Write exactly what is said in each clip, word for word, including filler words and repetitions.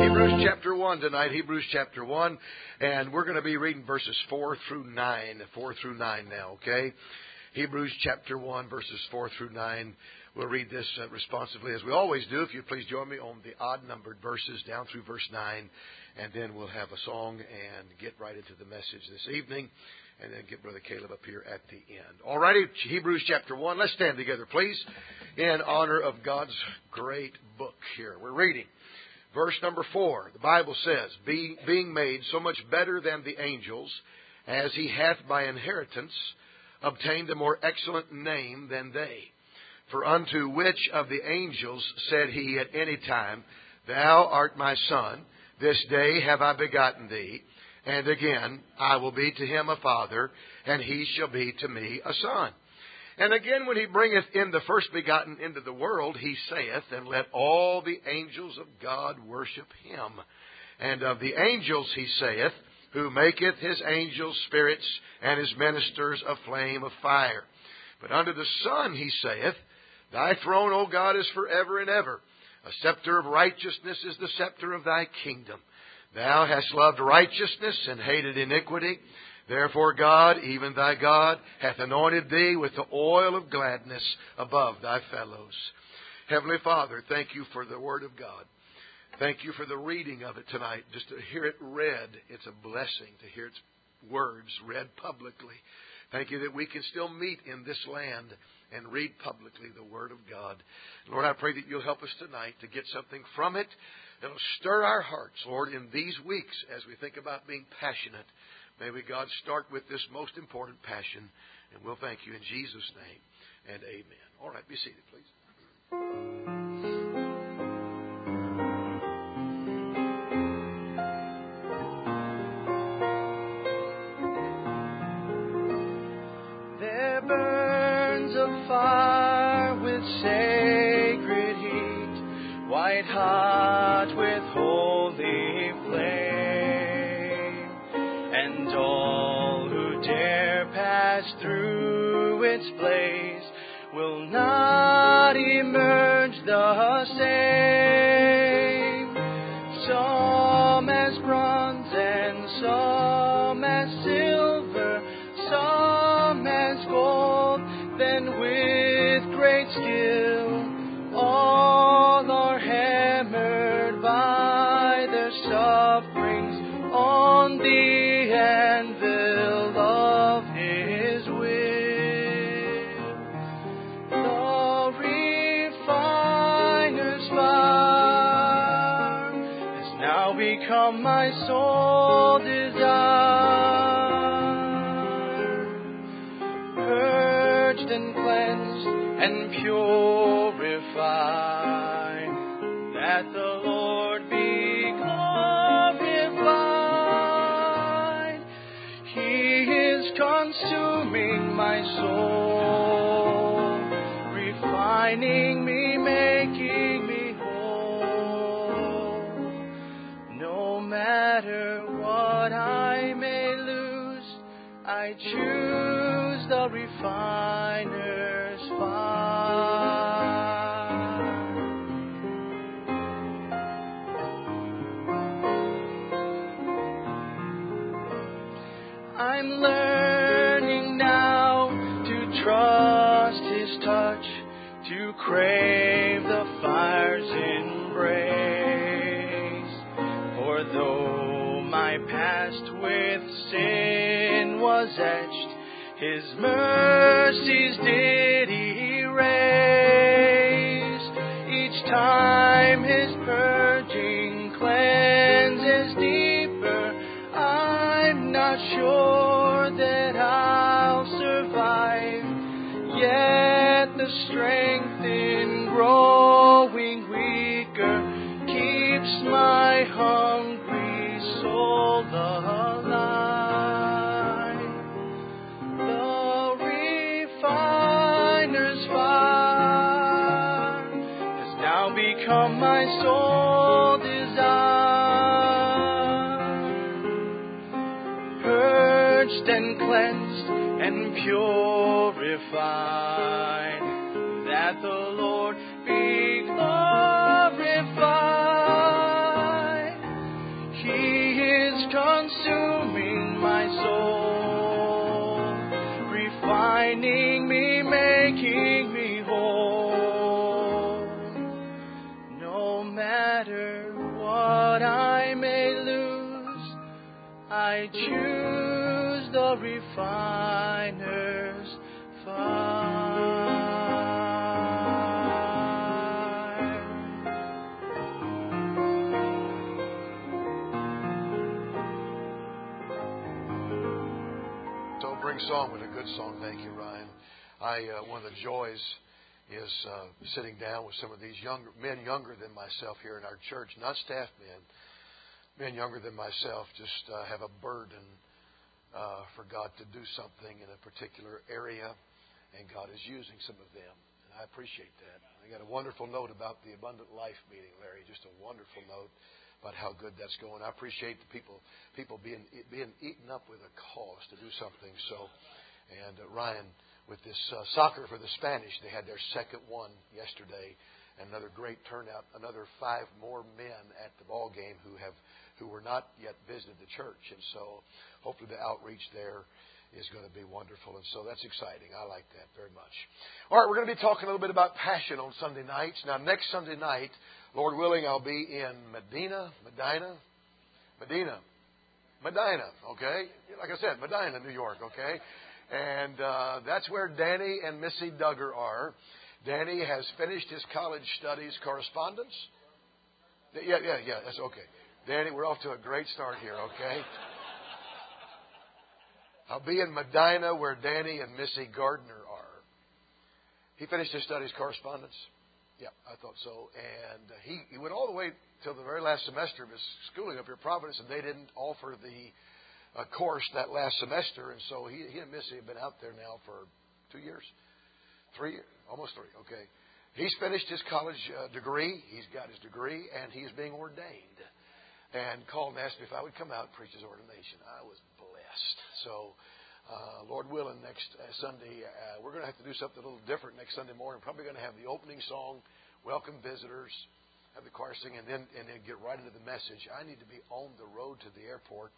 Hebrews chapter one tonight, Hebrews chapter one, and we're going to be reading verses four through nine, four through nine now, okay? Hebrews chapter one, verses four through nine. We'll read this uh, responsively as we always do. If you please join me on the odd-numbered verses down through verse nine, and then we'll have a song and get right into the message this evening, and then get Brother Caleb up here at the end. All righty, Hebrews chapter one. Let's stand together, please, in honor of God's great book here. We're reading verse number four. The Bible says, Be, being made so much better than the angels, as he hath by inheritance obtained a more excellent name than they. For unto which of the angels said he at any time, Thou art my son, this day have I begotten thee. And again, I will be to him a father, and he shall be to me a son. And again, when he bringeth in the first begotten into the world, he saith, And let all the angels of God worship him. And of the angels he saith, Who maketh his angels spirits, and his ministers a flame of fire. But unto the Son he saith, Thy throne, O God, is forever and ever. A scepter of righteousness is the scepter of thy kingdom. Thou hast loved righteousness and hated iniquity. Therefore God, even thy God, hath anointed thee with the oil of gladness above thy fellows. Heavenly Father, thank you for the Word of God. Thank you for the reading of it tonight. Just to hear it read, it's a blessing to hear its words read publicly. Thank you that we can still meet in this land and read publicly the Word of God. Lord, I pray that you'll help us tonight to get something from it that'll stir our hearts, Lord, in these weeks as we think about being passionate. May we, God, start with this most important passion, and we'll thank you in Jesus' name, and amen. All right, be seated, please. There burns a fire with sacred heat, white hot with holy flame, and all who dare pass through its blaze will not emerge the same. Some as bronze and some as silver, some as gold, then with great skill all are hammered by their sufferings on the anvil of his will. The refiner's fire has now become my sole desire, purged and cleansed and purified, that the Lord be glorified. He is consuming my soul, refining me, making me whole. No matter what I may lose, I choose the refiner's fire. I'm learning now to trust his touch, to crave the fire's embrace. For though my past with sin was etched, his mercies did erase. Each time his purging cleanses deeper, I'm not sure that I'll survive. Yet the strength in growing weaker keeps my hungry soul alive. The refiner's fire has now become my sole desire, purged and cleansed and purified, that the Lord be glorified. refiner's fire. So bring song with a good song. Thank you, Ryan. I uh, one of the joys is uh, sitting down with some of these younger men, younger than myself here in our church, not staff men, men younger than myself, just uh, have a burden uh, for God to do something in a particular area, and God is using some of them, and I appreciate that. I got a wonderful note about the Abundant Life meeting, Larry. Just a wonderful note about how good that's going. I appreciate the people people being being eaten up with a cause to do something. So, and uh, Ryan. With this uh, soccer for the Spanish, they had their second one yesterday. Another great turnout. Another five more men at the ball game who have who were not yet visited the church, and so hopefully the outreach there is going to be wonderful. And so that's exciting. I like that very much. All right, we're going to be talking a little bit about passion on Sunday nights. Now, next Sunday night, Lord willing, I'll be in Medina, Medina, Medina, Medina. Okay, like I said, Medina, New York. Okay. And uh, that's where Danny and Missy Duggar are. Danny has finished his college studies correspondence. Yeah, yeah, yeah, that's okay. Danny, we're off to a great start here, okay? I'll be in Medina where Danny and Missy Gardner are. He finished his studies correspondence. Yeah, I thought so. And he, he went all the way till the very last semester of his schooling up here at Providence, and they didn't offer the a course that last semester, and so he, he and Missy have been out there now for two years, three years, almost three. Okay, he's finished his college uh, degree. He's got his degree, and he is being ordained. And called and asked me if I would come out and preach his ordination. I was blessed. So, uh, Lord willing, next uh, Sunday uh, we're going to have to do something a little different next Sunday morning. Probably going to have the opening song, welcome visitors, have the choir sing, and then and then get right into the message. I need to be on the road to the airport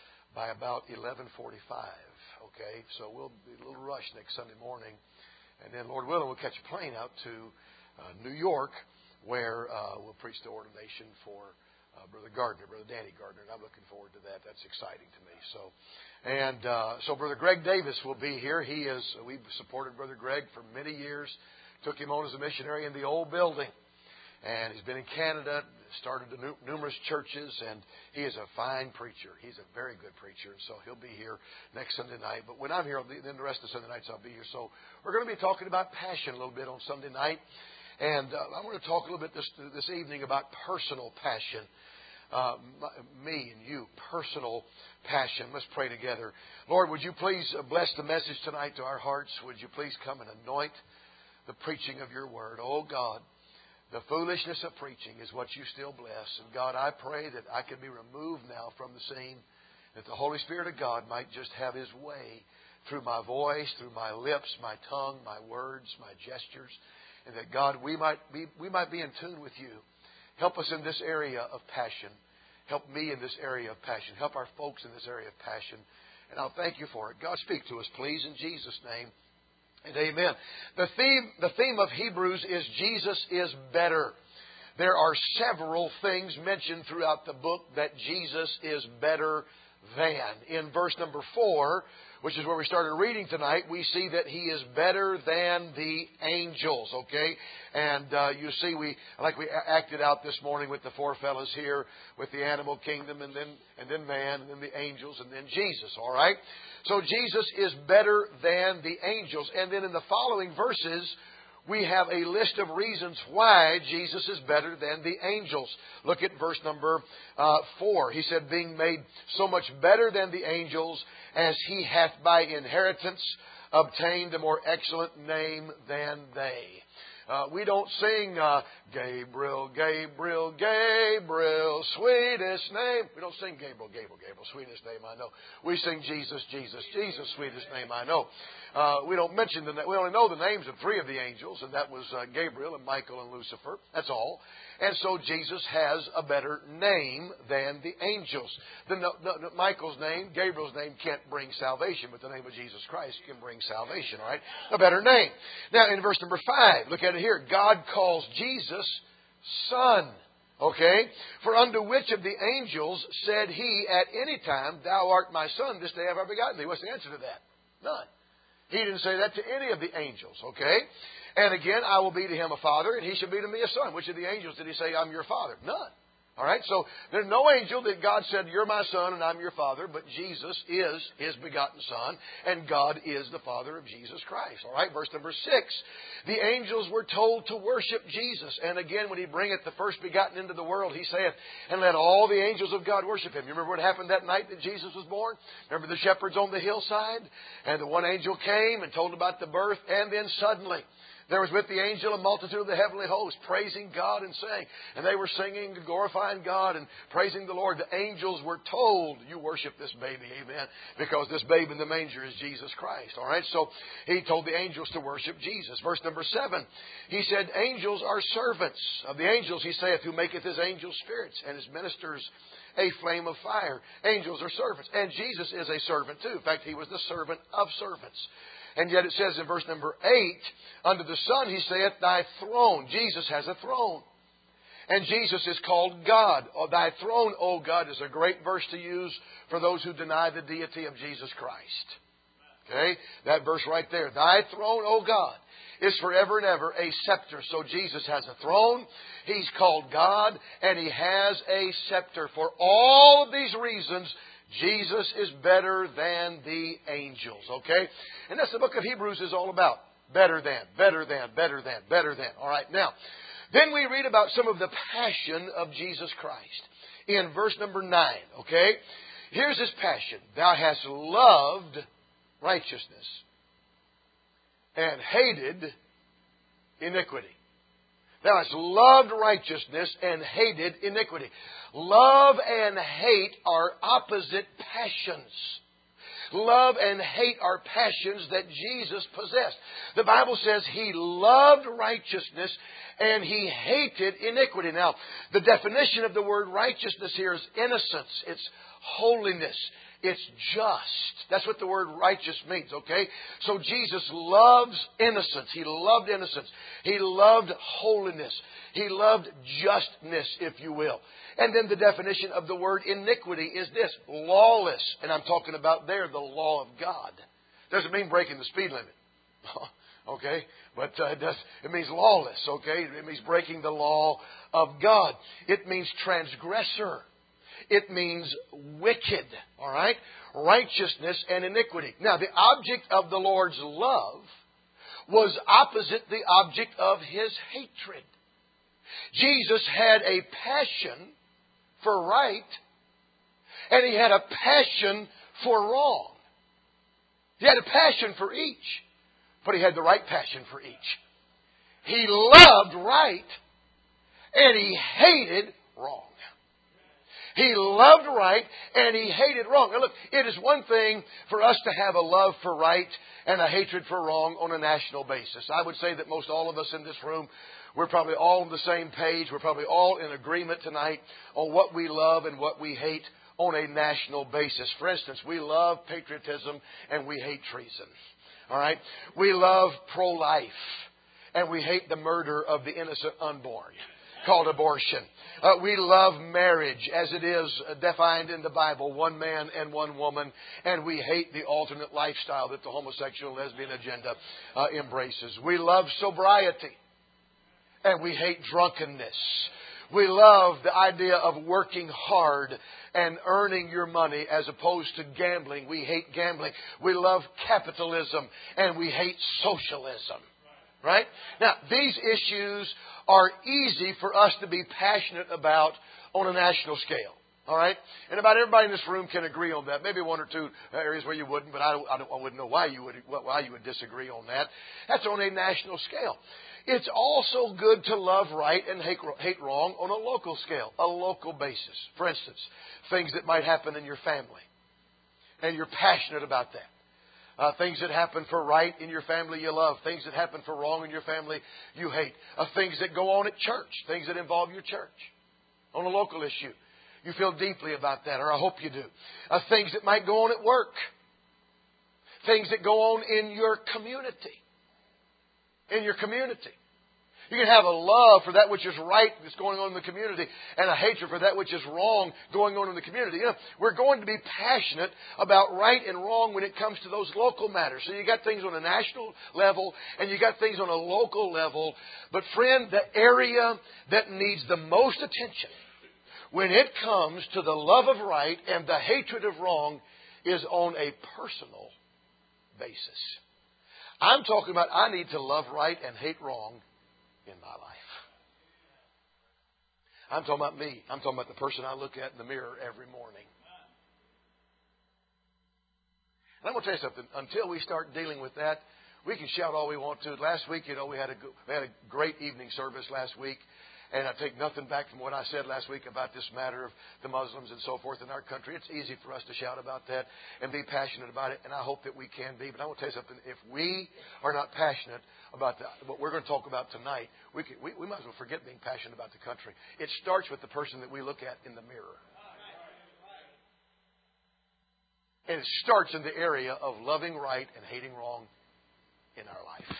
by about eleven forty-five, okay? So we'll be a little rush next Sunday morning. And then, Lord willing, we'll catch a plane out to uh, New York where uh, we'll preach the ordination for uh, Brother Gardner, Brother Danny Gardner. And I'm looking forward to that. That's exciting to me. So, and uh, so Brother Greg Davis will be here. He is, we've supported Brother Greg for many years. Took him on as a missionary in the old building. And he's been in Canada, started numerous churches, and he is a fine preacher. He's a very good preacher, and so he'll be here next Sunday night. But when I'm here, then the rest of the Sunday nights I'll be here. So we're going to be talking about passion a little bit on Sunday night. And uh, I want to talk a little bit this, this evening about personal passion. Uh, me and you, personal passion. Let's pray together. Lord, would you please bless the message tonight to our hearts? Would you please come and anoint the preaching of your word? Oh, God. The foolishness of preaching is what you still bless. And God, I pray that I can be removed now from the scene, that the Holy Spirit of God might just have His way through my voice, through my lips, my tongue, my words, my gestures, and that, God, we might be, we might be in tune with you. Help us in this area of passion. Help me in this area of passion. Help our folks in this area of passion. And I'll thank you for it. God, speak to us, please, in Jesus' name. And amen. The theme, the theme of Hebrews is Jesus is better. There are several things mentioned throughout the book that Jesus is better than. In verse number four, which is where we started reading tonight, we see that He is better than the angels, okay? And uh, you see, we like we acted out this morning with the four fellows here, with the animal kingdom, and then and then man, and then the angels, and then Jesus, all right? So Jesus is better than the angels. And then in the following verses, we have a list of reasons why Jesus is better than the angels. Look at verse number uh, four. He said, being made so much better than the angels, as He hath by inheritance obtained a more excellent name than they. Uh, we don't sing uh, Gabriel, Gabriel, Gabriel, sweetest name. We don't sing Gabriel, Gabriel, Gabriel, sweetest name I know. We sing Jesus, Jesus, Jesus, sweetest name I know. Uh, we don't mention the. We only know the names of three of the angels, and that was uh, Gabriel and Michael and Lucifer. That's all. And so Jesus has a better name than the angels. The, the, the, Michael's name, Gabriel's name can't bring salvation, but the name of Jesus Christ can bring salvation, all right? A better name. Now, in verse number five, look at it here. God calls Jesus Son. Okay? For unto which of the angels said he at any time, Thou art my son, this day have I begotten thee? What's the answer to that? None. He didn't say that to any of the angels. Okay? And again, I will be to him a father, and he shall be to me a son. Which of the angels did he say, I'm your father? None. All right? So there's no angel that God said, You're my son and I'm your father, but Jesus is his begotten son, and God is the Father of Jesus Christ. All right? Verse number six. The angels were told to worship Jesus. And again, when he bringeth the first begotten into the world, he saith, And let all the angels of God worship him. You remember what happened that night that Jesus was born? Remember the shepherds on the hillside? And the one angel came and told about the birth, and then suddenly there was with the angel a multitude of the heavenly host, praising God and saying. And they were singing and glorifying God and praising the Lord. The angels were told, you worship this baby, amen, because this babe in the manger is Jesus Christ. All right, so he told the angels to worship Jesus. Verse number seven, he said, angels are servants. Of the angels, he saith, who maketh his angels spirits and his ministers a flame of fire. Angels are servants. And Jesus is a servant too. In fact, he was the servant of servants. And yet it says in verse number eight, unto the Son he saith, Thy throne. Jesus has a throne. And Jesus is called God. Oh, Thy throne, O God, is a great verse to use for those who deny the deity of Jesus Christ. Okay? That verse right there. Thy throne, O God, is forever and ever a scepter. So Jesus has a throne. He's called God. And He has a scepter. For all of these reasons, Jesus is better than the angels. Okay? And that's the book of Hebrews is all about. Better than, better than, better than, better than. All right. Now, then we read about some of the passion of Jesus Christ in verse number nine. Okay? Here's His passion. Thou hast loved righteousness and hated iniquity. Thou hast loved righteousness and hated iniquity. Love and hate are opposite passions. Love and hate are passions that Jesus possessed. The Bible says He loved righteousness and He hated iniquity. Now, the definition of the word righteousness here is innocence. It's holiness. It's just. That's what the word righteous means, okay? So Jesus loves innocence. He loved innocence. He loved holiness. He loved justness, if you will. And then the definition of the word iniquity is this, lawless. And I'm talking about there the law of God. Doesn't mean breaking the speed limit. Okay? But uh, it, does, it means lawless, okay? It means breaking the law of God. It means transgressor. It means wicked, all right? Righteousness and iniquity. Now, the object of the Lord's love was opposite the object of His hatred. Jesus had a passion for right, and He had a passion for wrong. He had a passion for each, but He had the right passion for each. He loved right, and He hated wrong. He loved right and He hated wrong. Now look, it is one thing for us to have a love for right and a hatred for wrong on a national basis. I would say that most all of us in this room, we're probably all on the same page. We're probably all in agreement tonight on what we love and what we hate on a national basis. For instance, we love patriotism and we hate treason. All right? We love pro-life and we hate the murder of the innocent unborn, called abortion. Uh, we love marriage as it is defined in the Bible, one man and one woman, and we hate the alternate lifestyle that the homosexual lesbian agenda uh, embraces. We love sobriety, and we hate drunkenness. We love the idea of working hard and earning your money as opposed to gambling. We hate gambling. We love capitalism, and we hate socialism. Right? Now, these issues are easy for us to be passionate about on a national scale. All right? And about everybody in this room can agree on that. Maybe one or two areas where you wouldn't, but I, don't, I, don't, I wouldn't know why you would why you would disagree on that. That's on a national scale. It's also good to love right and hate, hate wrong on a local scale, a local basis. For instance, things that might happen in your family, and you're passionate about that. Uh, things that happen for right in your family you love. Things that happen for wrong in your family you hate. Uh, things that go on at church. Things that involve your church. On a local issue. You feel deeply about that, or I hope you do. Uh, things that might go on at work. Things that go on in your community. In your community. You can have a love for that which is right that's going on in the community and a hatred for that which is wrong going on in the community. You know, we're going to be passionate about right and wrong when it comes to those local matters. So you got things on a national level and you got things on a local level. But friend, the area that needs the most attention when it comes to the love of right and the hatred of wrong is on a personal basis. I'm talking about I need to love right and hate wrong in my life. I'm talking about me. I'm talking about the person I look at in the mirror every morning. And I'm going to tell you something. Until we start dealing with that, we can shout all we want to. Last week, you know, we had a, we had a great evening service last week. And I take nothing back from what I said last week about this matter of the Muslims and so forth in our country. It's easy for us to shout about that and be passionate about it, and I hope that we can be. But I want to tell you something. If we are not passionate about the, what we're going to talk about tonight, we, can, we, we might as well forget being passionate about the country. It starts with the person that we look at in the mirror. And it starts in the area of loving right and hating wrong in our life.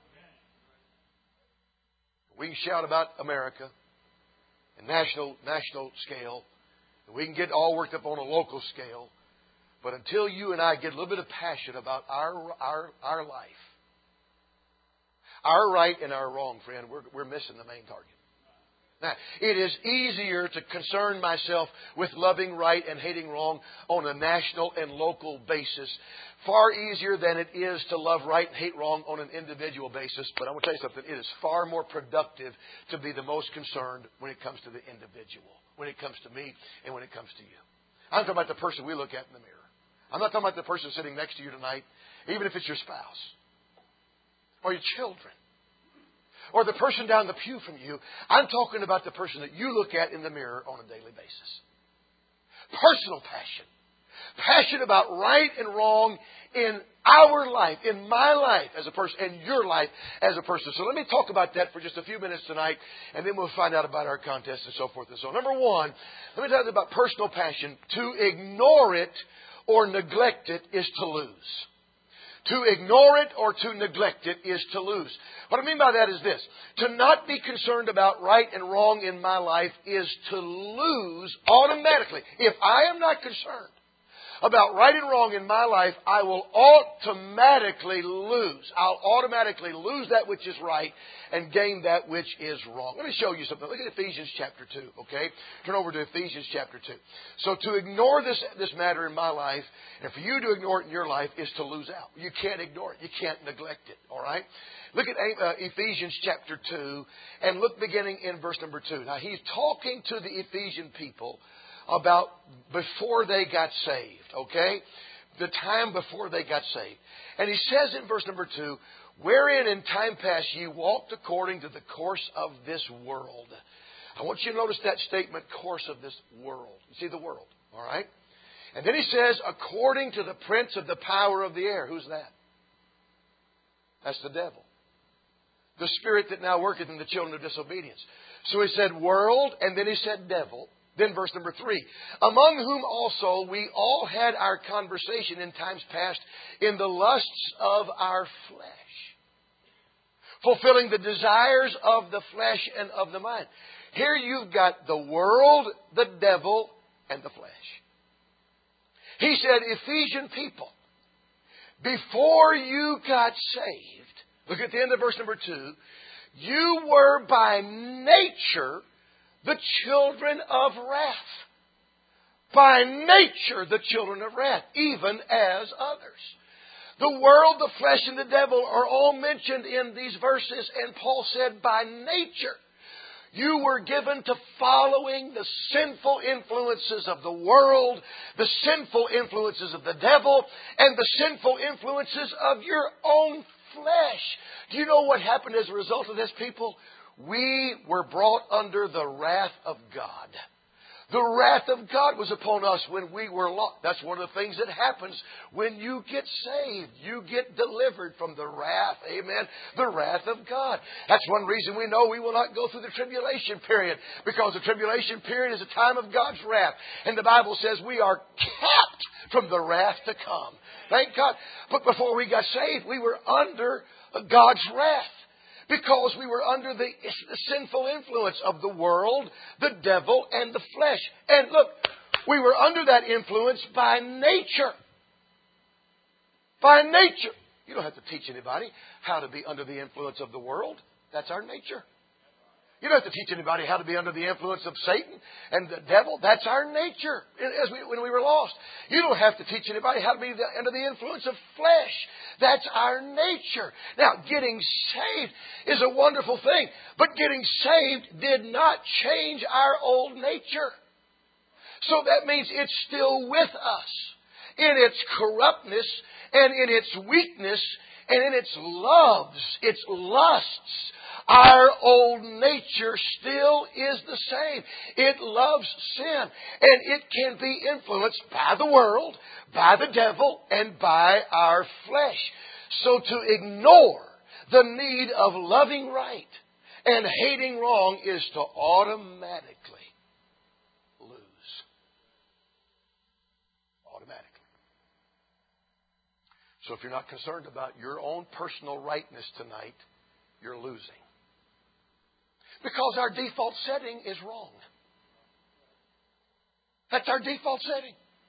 We can shout about America and national national scale, and we can get all worked up on a local scale. But until you and I get a little bit of passion about our our our life, our right and our wrong, friend, we're we're missing the main target. Now, it is easier to concern myself with loving right and hating wrong on a national and local basis. Far easier than it is to love right and hate wrong on an individual basis. But I'm going to tell you something. It is far more productive to be the most concerned when it comes to the individual, when it comes to me, and when it comes to you. I'm talking about the person we look at in the mirror. I'm not talking about the person sitting next to you tonight, even if it's your spouse or your children, or the person down the pew from you. I'm talking about the person that you look at in the mirror on a daily basis. Personal passion. Passion about right and wrong in our life, in my life as a person, and your life as a person. So let me talk about that for just a few minutes tonight, and then we'll find out about our contest and so forth and so on. Number one, let me tell you about personal passion. To ignore it or neglect it is to lose. To ignore it or to neglect it is to lose. What I mean by that is this. To not be concerned about right and wrong in my life is to lose automatically. If I am not concerned about right and wrong in my life, I will automatically lose. I'll automatically lose that which is right and gain that which is wrong. Let me show you something. Look at Ephesians chapter two, okay? Turn over to Ephesians chapter two. So to ignore this, this matter in my life, and for you to ignore it in your life, is to lose out. You can't ignore it. You can't neglect it, all right? Look at uh, Ephesians chapter two, and look beginning in verse number two. Now, he's talking to the Ephesian people about before they got saved, okay? The time before they got saved. And he says in verse number two, wherein in time past ye walked according to the course of this world. I want you to notice that statement, course of this world. You see the world, all right? And then he says, according to the prince of the power of the air. Who's that? That's the devil. The spirit that now worketh in the children of disobedience. So he said world, and then he said devil. Then verse number three, among whom also we all had our conversation in times past in the lusts of our flesh, fulfilling the desires of the flesh and of the mind. Here you've got the world, the devil, and the flesh. He said, Ephesian people, before you got saved, look at the end of verse number two, you were by nature the children of wrath. By nature, the children of wrath, even as others. The world, the flesh, and the devil are all mentioned in these verses. And Paul said, by nature, you were given to following the sinful influences of the world, the sinful influences of the devil, and the sinful influences of your own flesh. Do you know what happened as a result of this, people? We were brought under the wrath of God. The wrath of God was upon us when we were lost. That's one of the things that happens when you get saved. You get delivered from the wrath. Amen. The wrath of God. That's one reason we know we will not go through the tribulation period. Because the tribulation period is a time of God's wrath. And the Bible says we are kept from the wrath to come. Thank God. But before we got saved, we were under God's wrath. Because we were under the, the sinful influence of the world, the devil, and the flesh. And look, we were under that influence by nature. By nature. You don't have to teach anybody how to be under the influence of the world. That's our nature. You don't have to teach anybody how to be under the influence of Satan and the devil. That's our nature as we, when we were lost. You don't have to teach anybody how to be the, under the influence of flesh. That's our nature. Now, getting saved is a wonderful thing. But getting saved did not change our old nature. So that means it's still with us in its corruptness and in its weakness and in its loves, its lusts. Our old nature still is the same. It loves sin. And it can be influenced by the world, by the devil, and by our flesh. So to ignore the need of loving right and hating wrong is to automatically lose. Automatically. So if you're not concerned about your own personal rightness tonight, you're losing. Because our default setting is wrong. That's our default setting.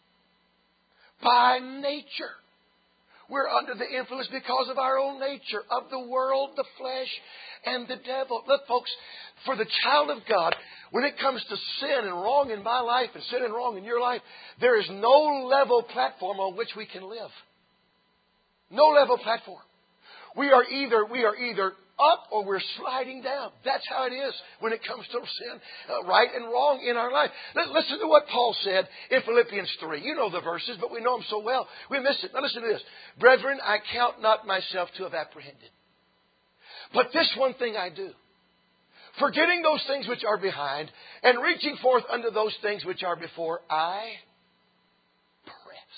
By nature. We're under the influence because of our own nature, of the world, the flesh, and the devil. Look, folks, for the child of God, when it comes to sin and wrong in my life and sin and wrong in your life, there is no level platform on which we can live. No level platform. We are either, we are either up or we're sliding down. That's how it is when it comes to sin, uh, right and wrong in our life. L- listen to what Paul said in Philippians three. You know the verses, but we know them so well. We miss it. Now listen to this. Brethren, I count not myself to have apprehended. But this one thing I do. Forgetting those things which are behind and reaching forth unto those things which are before, I press.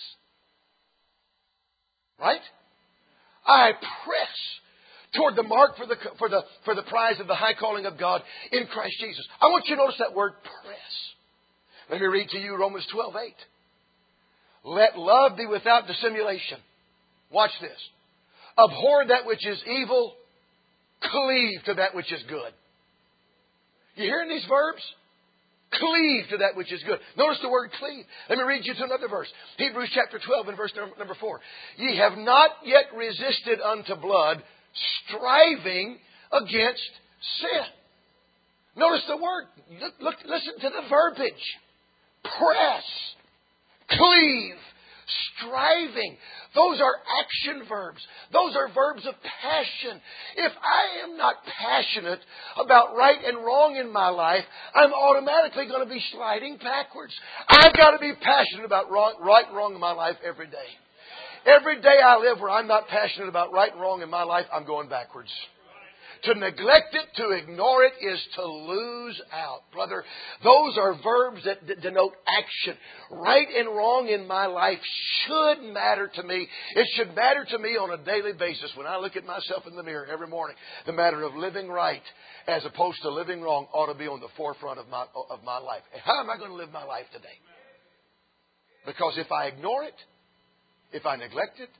Right? I press toward the mark for the, for the, for the prize of the high calling of God in Christ Jesus. I want you to notice that word press. Let me read to you Romans twelve eight. Let love be without dissimulation. Watch this. Abhor that which is evil. Cleave to that which is good. You hearing these verbs? Cleave to that which is good. Notice the word cleave. Let me read you to another verse. Hebrews chapter twelve and verse number four. Ye have not yet resisted unto blood, striving against sin. Notice the word. Look, look, listen to the verbiage. Press. Cleave. Striving. Those are action verbs. Those are verbs of passion. If I am not passionate about right and wrong in my life, I'm automatically going to be sliding backwards. I've got to be passionate about wrong, right and wrong in my life every day. Every day I live where I'm not passionate about right and wrong in my life, I'm going backwards. To neglect it, to ignore it, is to lose out. Brother, those are verbs that d- denote action. Right and wrong in my life should matter to me. It should matter to me on a daily basis when I look at myself in the mirror every morning. The matter of living right as opposed to living wrong ought to be on the forefront of my, of my life. And how am I going to live my life today? Because if I ignore it, if I neglect it,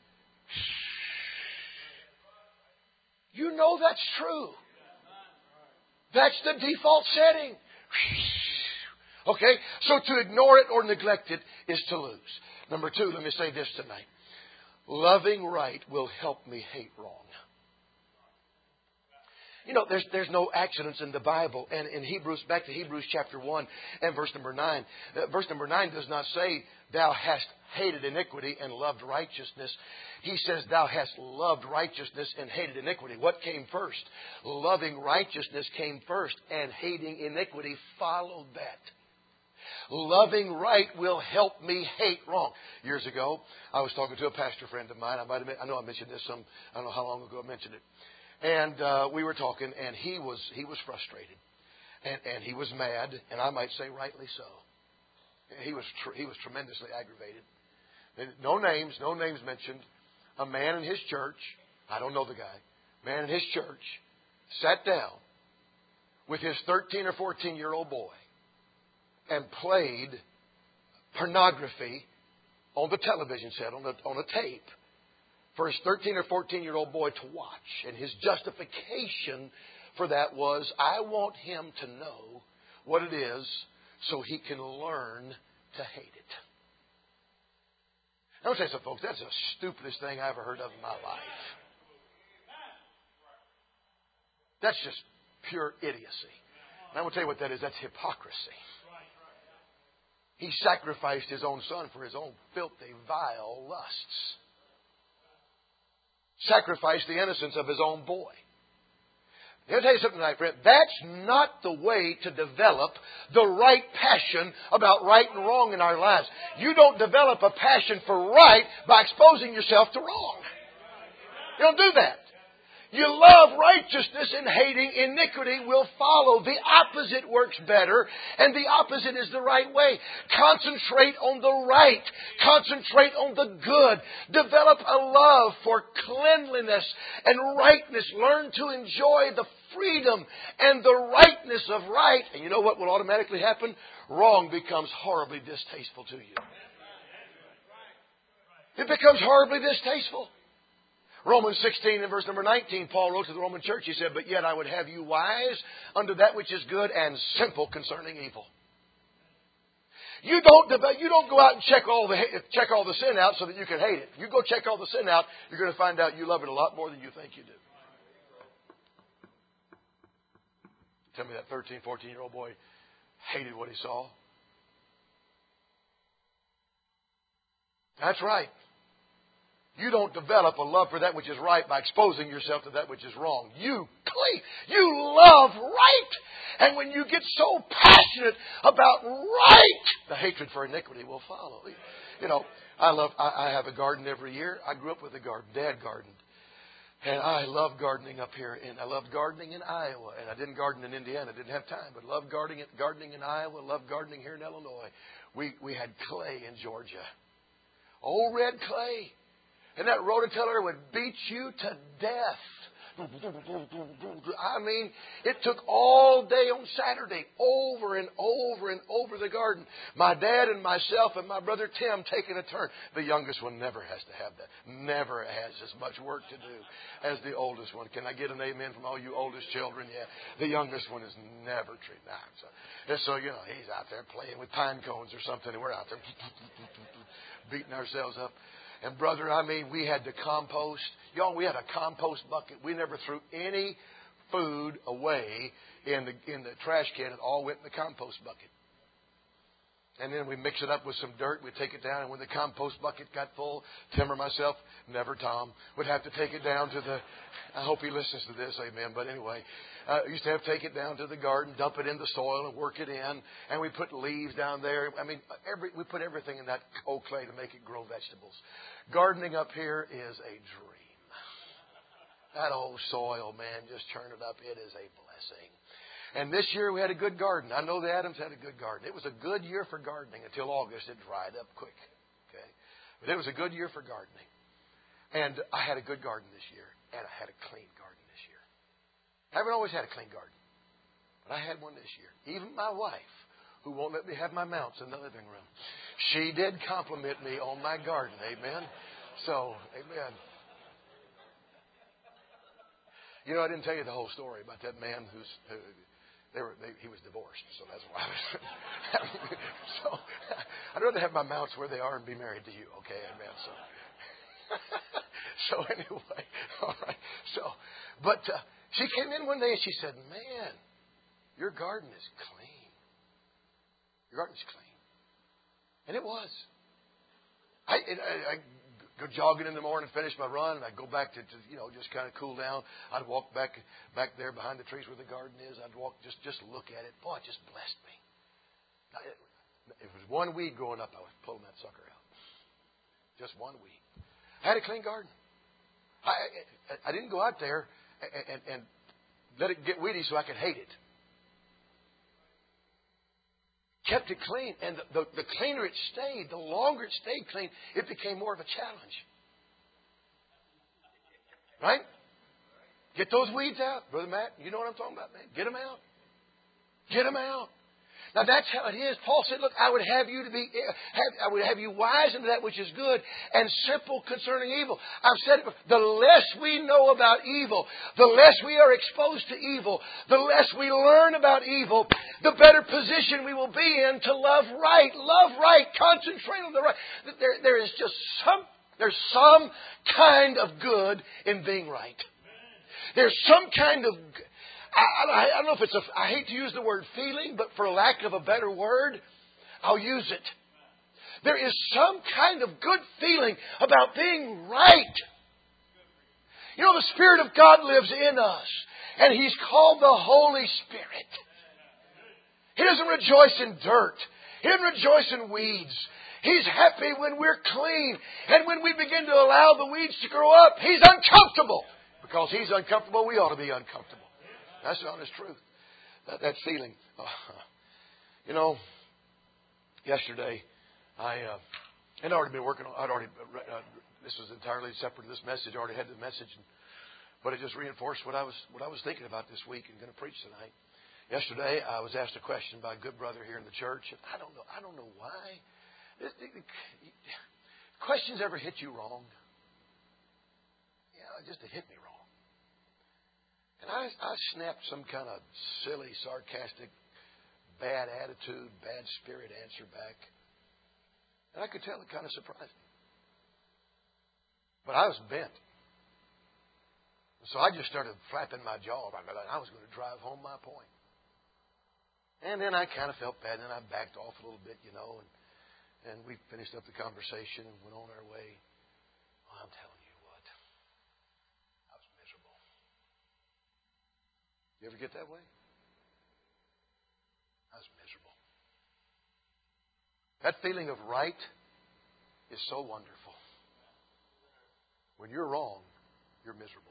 you know that's true. That's the default setting. Okay? So to ignore it or neglect it is to lose. Number two, let me say this tonight. Loving right will help me hate wrong. You know, there's there's no accidents in the Bible. And in Hebrews, back to Hebrews chapter one and verse number nine. Uh, verse number nine does not say, thou hast hated iniquity and loved righteousness. He says, thou hast loved righteousness and hated iniquity. What came first? Loving righteousness came first, and hating iniquity followed that. Loving right will help me hate wrong. Years ago, I was talking to a pastor friend of mine. I might have, I know I mentioned this some, I don't know how long ago I mentioned it. And uh, we were talking, and he was he was frustrated, and and he was mad, and I might say rightly so. He was tr- he was tremendously aggravated. And no names, no names mentioned. A man in his church, I don't know the guy, man in his church, sat down with his thirteen or fourteen year old boy and played pornography on the television set, on a on a tape, for his thirteen or fourteen-year-old boy to watch. And his justification for that was, I want him to know what it is so he can learn to hate it. Now, I'll tell you something, folks. That's the stupidest thing I ever heard of in my life. That's just pure idiocy. And I will tell you what that is. That's hypocrisy. He sacrificed his own son for his own filthy, vile lusts. Sacrificed the innocence of his own boy. I'll tell you something tonight, friend. That's not the way to develop the right passion about right and wrong in our lives. You don't develop a passion for right by exposing yourself to wrong. You don't do that. You love righteousness and hating iniquity will follow. The opposite works better, and the opposite is the right way. Concentrate on the right. Concentrate on the good. Develop a love for cleanliness and rightness. Learn to enjoy the freedom and the rightness of right. And you know what will automatically happen? Wrong becomes horribly distasteful to you. It becomes horribly distasteful. Romans sixteen and verse number nineteen, Paul wrote to the Roman church, he said, but yet I would have you wise unto that which is good and simple concerning evil. You don't you don't go out and check all the check all the sin out so that you can hate it. You go check all the sin out, you're going to find out you love it a lot more than you think you do. Tell me that thirteen, fourteen-year-old boy hated what he saw. That's right. You don't develop a love for that which is right by exposing yourself to that which is wrong. You cleave. You love right. And when you get so passionate about right, the hatred for iniquity will follow. You know, I love. I, I have a garden every year. I grew up with a garden. Dad gardened. And I love gardening up here. And I loved gardening in Iowa. And I didn't garden in Indiana. I didn't have time. But loved gardening, gardening in Iowa. Loved gardening here in Illinois. We, we had clay in Georgia. Old red clay. And that rototiller would beat you to death. I mean, it took all day on Saturday, over and over and over the garden. My dad and myself and my brother Tim taking a turn. The youngest one never has to have that. Never has as much work to do as the oldest one. Can I get an amen from all you oldest children? Yeah. The youngest one is never treated. Nah, so, and so, you know, he's out there playing with pine cones or something, and we're out there beating ourselves up. And brother, I mean, we had to compost. Y'all, we had a compost bucket. We never threw any food away in the in the trash can. It all went in the compost bucket. And then we mix it up with some dirt. We'd take it down. And when the compost bucket got full, Tim or myself, never Tom, would have to take it down to the... I hope he listens to this, amen. But anyway, uh, used to have to take it down to the garden, dump it in the soil and work it in. And we put leaves down there. I mean, every we put everything in that old clay to make it grow vegetables. Gardening up here is a dream. That old soil, man, just churn it up. It is a blessing. And this year we had a good garden. I know the Adams had a good garden. It was a good year for gardening until August. It dried up quick. Okay, but it was a good year for gardening. And I had a good garden this year. And I had a clean garden this year. I haven't always had a clean garden. But I had one this year. Even my wife, who won't let me have my mounts in the living room, she did compliment me on my garden. Amen. So, amen. You know, I didn't tell you the whole story about that man who's... Who, They were, they, he was divorced, so that's why I was. So I'd rather have my mounts where they are and be married to you, okay? Amen. So, so anyway, all right. So, but uh, she came in one day and she said, "Man, your garden is clean. Your garden is clean," and it was. I, I, I go jogging in the morning, finish my run, and I'd go back to, to you know, just kind of cool down. I'd walk back back there behind the trees where the garden is. I'd walk, just, just look at it. Boy, it just blessed me. Now, it, if it was one weed growing up, I was pulling that sucker out. Just one weed. I had a clean garden. I, I, I didn't go out there and, and, and let it get weedy so I could hate it. Kept it clean, and the, the, the cleaner it stayed, the longer it stayed clean, it became more of a challenge. Right? Get those weeds out, Brother Matt. You know what I'm talking about, man. Get them out. Get them out. Now that's how it is. Paul said, look, I would have you to be, have, I would have you wise into that which is good and simple concerning evil. I've said it before, the less we know about evil, the less we are exposed to evil, the less we learn about evil, the better position we will be in to love right. Love right. Concentrate on the right. There, there is just some, there's some kind of good in being right. There's some kind of, I, I, I don't know if it's a, I hate to use the word feeling, but for lack of a better word, I'll use it. There is some kind of good feeling about being right. You know, the Spirit of God lives in us, and He's called the Holy Spirit. He doesn't rejoice in dirt. He doesn't rejoice in weeds. He's happy when we're clean. And when we begin to allow the weeds to grow up, He's uncomfortable. Because He's uncomfortable, we ought to be uncomfortable. That's the honest truth. That, that feeling. Uh, you know, yesterday, I uh, had already been working on, I'd already, uh, this was entirely separate to this message. I already had the message. And, but it just reinforced what I was what I was thinking about this week and going to preach tonight. Yesterday, I was asked a question by a good brother here in the church. And I don't know, I don't know why. Questions ever hit you wrong? Yeah, just it hit me wrong. And I, I snapped some kind of silly, sarcastic, bad attitude, bad spirit answer back. And I could tell it kind of surprised me. But I was bent. So I just started flapping my jaw. I was going to drive home my point. And then I kind of felt bad. And then I backed off a little bit, you know, and And we finished up the conversation and went on our way. Well, I'm telling you what, I was miserable. You ever get that way? I was miserable. That feeling of right is so wonderful. When you're wrong, you're miserable.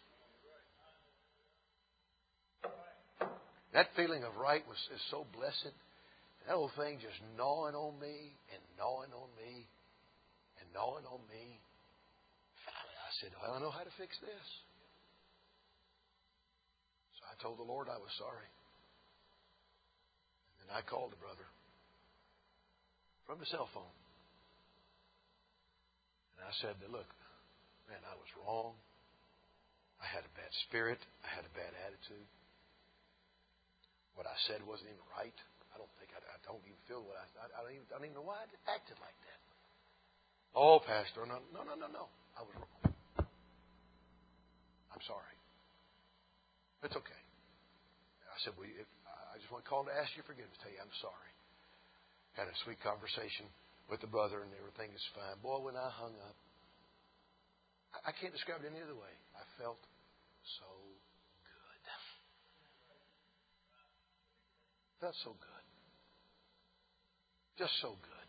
That feeling of right was is so blessed. That old thing just gnawing on me and gnawing on me and gnawing on me. Finally, I said, well, I know how to fix this. So I told the Lord I was sorry. And then I called the brother from the cell phone. And I said, look, man, I was wrong. I had a bad spirit. I had a bad attitude. What I said wasn't even right. I don't think I, I don't even feel what I, I, I don't even I don't even know why I acted like that. Oh, Pastor, no, no, no, no, no. I was wrong. I'm sorry. It's okay. I said, well, if, I just want to call to ask you forgiveness. Tell you I'm sorry. Had a sweet conversation with the brother, and everything is fine. Boy, when I hung up, I, I can't describe it any other way. I felt so good. Felt so good. Just so good.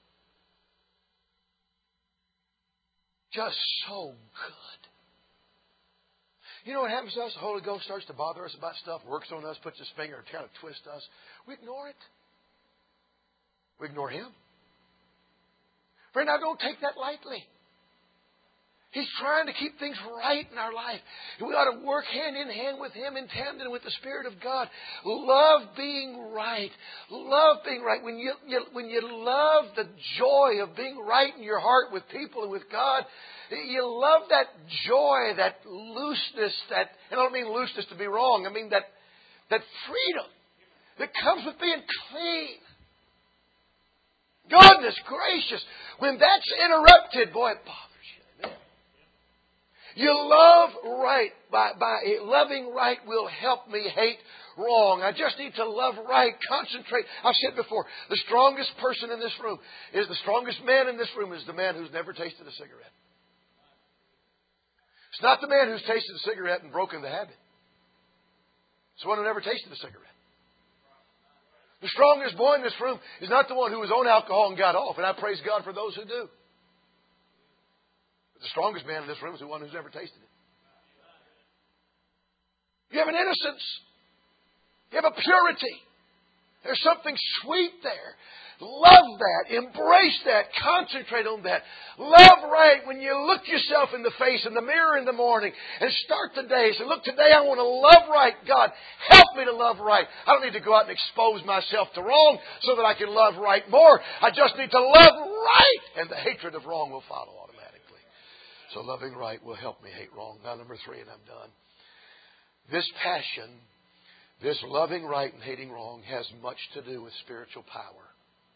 Just so good. You know what happens to us? The Holy Ghost starts to bother us about stuff, works on us, puts His finger to kind of twist us. We ignore it. We ignore Him. Friend, now don't take that lightly. He's trying to keep things right in our life. We ought to work hand in hand with Him in tandem with the Spirit of God. Love being right. Love being right. When you, you, when you love the joy of being right in your heart with people and with God, you love that joy, that looseness, that, and I don't mean looseness to be wrong. I mean that, that freedom that comes with being clean. Goodness gracious. When that's interrupted, boy, it bothers. You love right. By, by loving right will help me hate wrong. I just need to love right. Concentrate. I've said before, the strongest person in this room is the strongest man in this room is the man who's never tasted a cigarette. It's not the man who's tasted a cigarette and broken the habit. It's the one who never tasted a cigarette. The strongest boy in this room is not the one who was on alcohol and got off. And I praise God for those who do. The strongest man in this room is the one who's never tasted it. You have an innocence. You have a purity There's something sweet there. Love that. Embrace that. Concentrate on that. Love right when you look yourself in the face in the mirror in the morning and start the day. Say, look, today I want to love right. God, help me to love right. I don't need to go out and expose myself to wrong so that I can love right more. I just need to love right. And the hatred of wrong will follow automatically. So loving right will help me hate wrong. Now, number three, and I'm done. This passion, this loving right and hating wrong has much to do with spiritual power.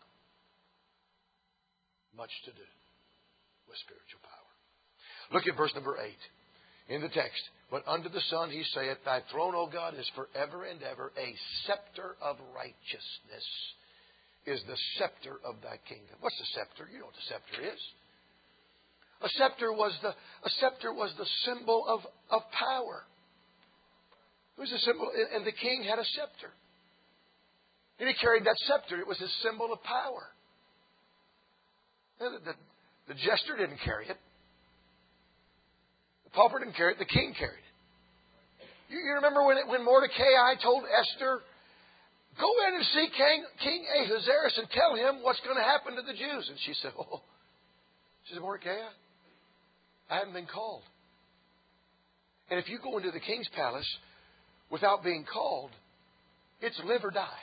Much to do with spiritual power. Look at verse number eight in the text. But under the sun he saith, Thy throne, O God, is forever and ever. A scepter of righteousness is the scepter of Thy kingdom. What's the scepter? You know what the scepter is. A scepter was the a scepter was the symbol of, of power. It was a symbol, and the king had a scepter. And he carried that scepter. It was his symbol of power. The, the, the jester didn't carry it. The pauper didn't carry it. The king carried it. You, you remember when, it, when Mordecai told Esther, go in and see King, King Ahasuerus and tell him what's going to happen to the Jews. And she said, oh, she said, Mordecai, I haven't been called. And if you go into the king's palace without being called, it's live or die.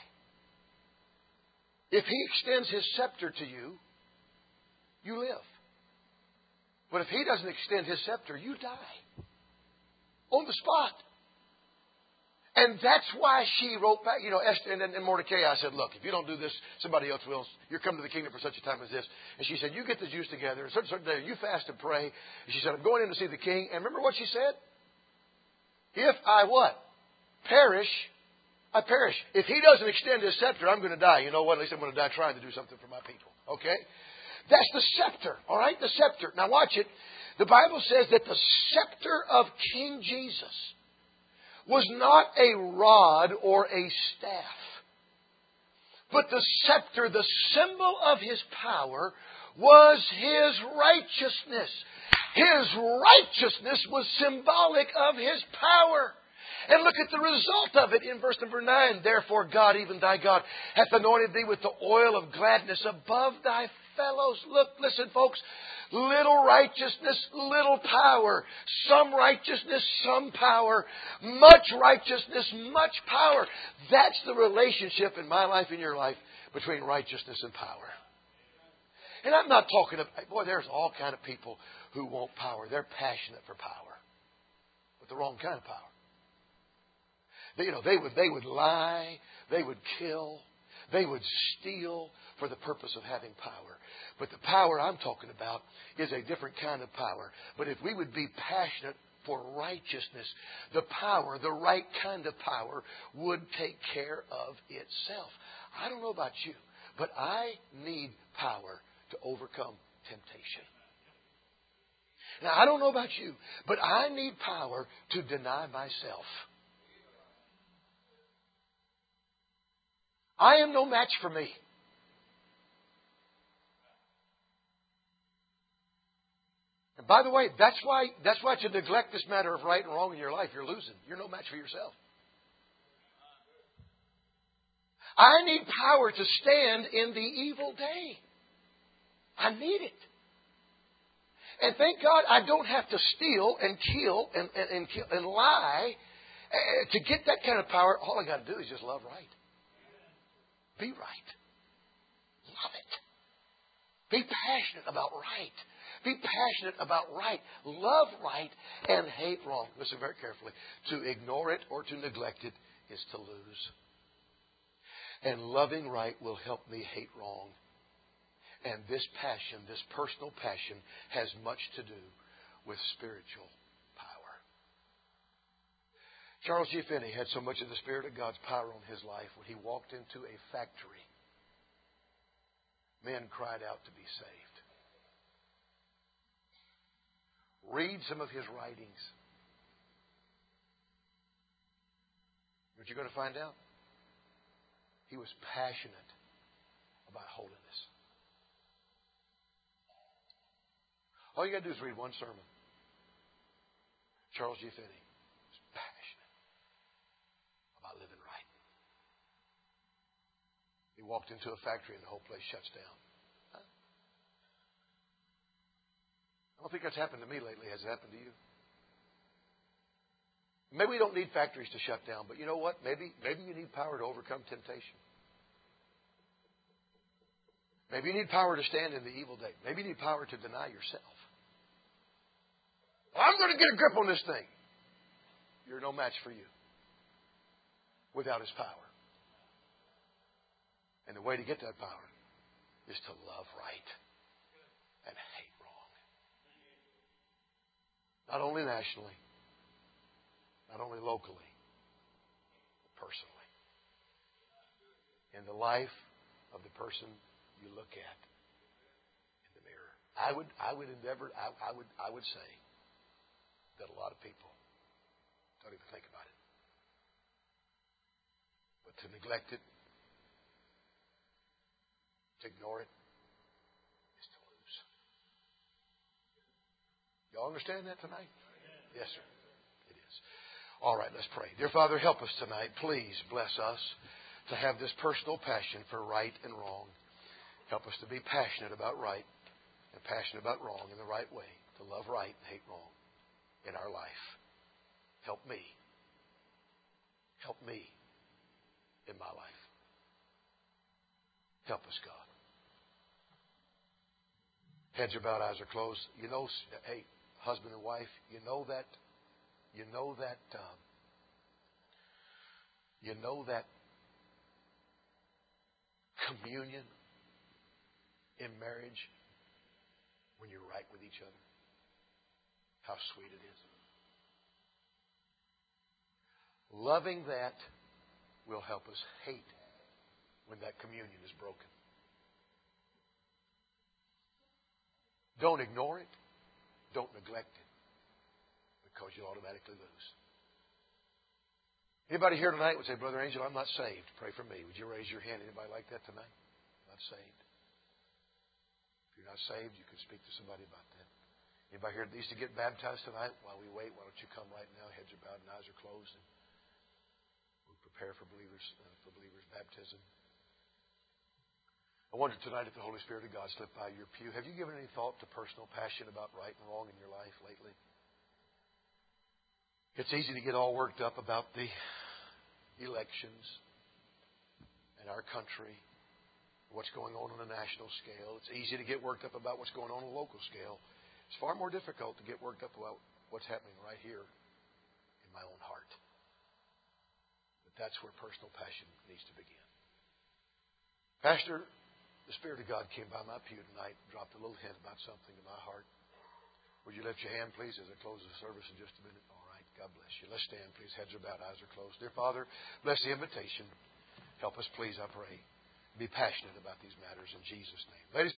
If he extends his scepter to you, you live. But if he doesn't extend his scepter, you die. On the spot. And that's why she wrote back, you know, Esther and, and Mordecai. I said, look, if you don't do this, somebody else will. You're coming to the kingdom for such a time as this. And she said, you get the Jews together. And certain, certain day, you fast and pray. And she said, I'm going in to see the king. And remember what she said? If I what? Perish, I perish. If he doesn't extend his scepter, I'm going to die. You know what? At least I'm going to die trying to do something for my people. Okay? That's the scepter, all right? The scepter. Now watch it. The Bible says that the scepter of King Jesus was not a rod or a staff. But the scepter, the symbol of his power, was his righteousness. His righteousness was symbolic of his power. And look at the result of it in verse number nine. Therefore God, even thy God, hath anointed thee with the oil of gladness above thy fellows. Look, listen, folks. Little righteousness, little power. Some righteousness, some power. Much righteousness, much power. That's the relationship in my life and your life between righteousness and power. And I'm not talking about, boy, there's all kind of people who want power. They're passionate for power. But the wrong kind of power. They, you know, they would, they would lie. They would kill. They would steal for the purpose of having power. But the power I'm talking about is a different kind of power. But if we would be passionate for righteousness, the power, the right kind of power, would take care of itself. I don't know about you, but I need power to overcome temptation. Now, I don't know about you, but I need power to deny myself. I am no match for me. And by the way, that's why that's why to neglect this matter of right and wrong in your life, you're losing. You're no match for yourself. I need power to stand in the evil day. I need it. And thank God I don't have to steal and kill and, and, and, kill and lie to get that kind of power. All I got to do is just love right. Be right. Love it. Be passionate about right. Be passionate about right. Love right and hate wrong. Listen very carefully. To ignore it or to neglect it is to lose. And loving right will help me hate wrong. And this passion, this personal passion, has much to do with spiritual power. Charles G. Finney had so much of the Spirit of God's power on his life when he walked into a factory. Men cried out to be saved. Read some of his writings. What you're going to find out? He was passionate about holiness. All you got to do is read one sermon. Charles G. Finney was passionate about living right. You walked into a factory and the whole place shuts down. Huh? I don't think that's happened to me lately. Has it happened to you? Maybe we don't need factories to shut down, but you know what? Maybe, maybe you need power to overcome temptation. Maybe you need power to stand in the evil day. Maybe you need power to deny yourself. I'm going to get a grip on this thing. You're no match for you without His power. And the way to get that power is to love right and hate wrong. Not only nationally, not only locally, but personally. In the life of the person you look at in the mirror. I would, I would endeavor, I, I would, I would say that a lot of people don't even think about it. But to neglect it, to ignore it, is to lose. Y'all understand that tonight? Yes, sir. It is. All right, let's pray. Dear Father, help us tonight. Please bless us to have this personal passion for right and wrong. Help us to be passionate about right and passionate about wrong in the right way. To love right and hate wrong in our life. Help me. Help me in my life. Help us, God. Heads are bowed, eyes are closed. You know, hey, husband and wife, you know that, you know that, um, you know that communion in marriage when you're right with each other. How sweet it is. Loving that will help us hate when that communion is broken. Don't ignore it. Don't neglect it. Because you'll automatically lose. Anybody here tonight would say, Brother Angel, I'm not saved. Pray for me. Would you raise your hand? Anybody like that tonight? Not saved. If you're not saved, you can speak to somebody about that. Anybody here that needs to get baptized tonight? While we wait, why don't you come right now? Heads are bowed and eyes are closed. And we'll prepare for believers uh, for believers' baptism. I wonder tonight if the Holy Spirit of God slipped by your pew. Have you given any thought to personal passion about right and wrong in your life lately? It's easy to get all worked up about the elections in our country, what's going on on a national scale. It's easy to get worked up about what's going on on a local scale. It's far more difficult to get worked up about what's happening right here in my own heart. But that's where personal passion needs to begin. Pastor, the Spirit of God came by my pew tonight and dropped a little hint about something in my heart. Would you lift your hand, please, as I close the service in just a minute? All right. God bless you. Let's stand, please. Heads are bowed, eyes are closed. Dear Father, bless the invitation. Help us, please, I pray. Be passionate about these matters in Jesus' name. Ladies